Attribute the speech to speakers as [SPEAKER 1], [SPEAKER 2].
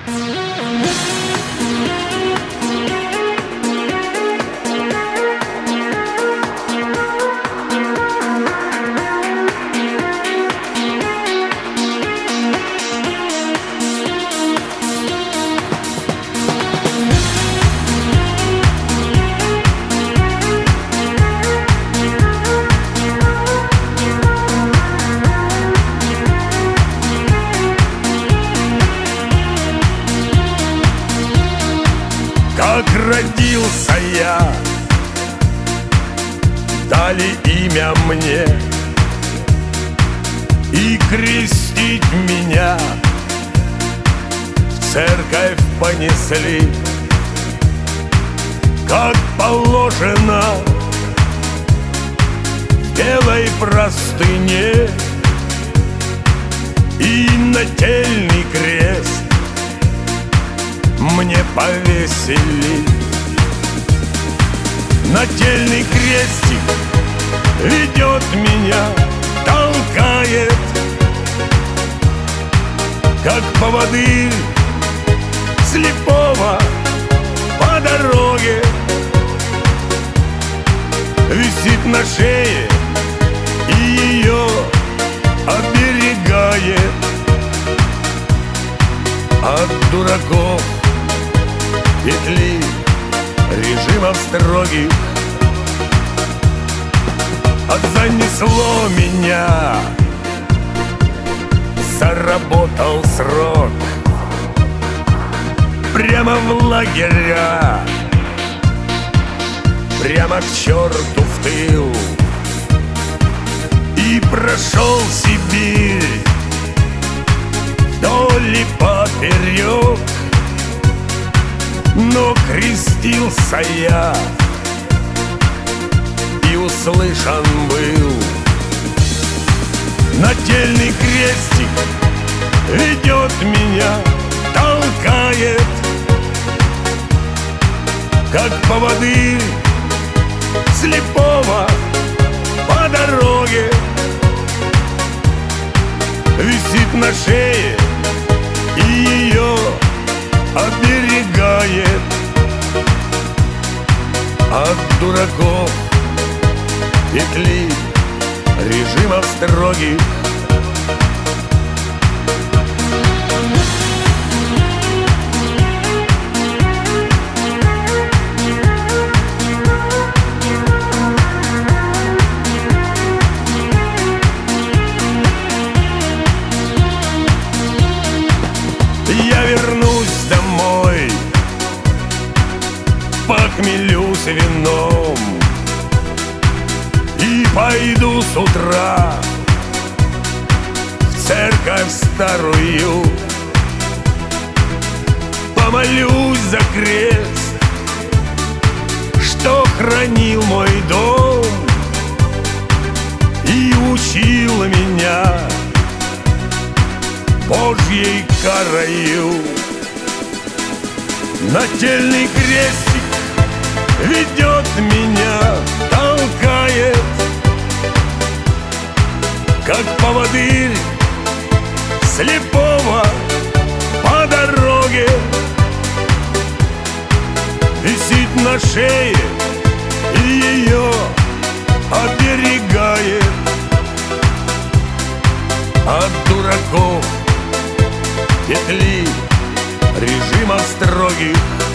[SPEAKER 1] Как родился я, дали имя мне, и крестить меня в церковь понесли, как положено, в белой простыне, и нательный крест мне повесили. Нательный крестик ведет меня, толкает, как поводырь слепого по дороге. Висит на шее и ее оберегает от дураков, петли режимов строгих. Занесло меня, заработал срок прямо в лагеря, прямо к черту в тыл. И прошел Сибирь вдоль и поперек, но крестился я и услышан был. Нательный крестик ведет меня, толкает, как поводырь слепого по дороге. Висит на шее и ее оберегает от дураков, петли режимов строгих. Я вернусь домой, похмелюсь вином и пойду с утра в церковь старую, помолюсь за крест, что хранил мой дом и учил меня Божьей карою. Нательный крестик ведет меня, толкает, как поводырь слепого по дороге. Висит на шее и ее оберегает от дураков, петли режимов строгих.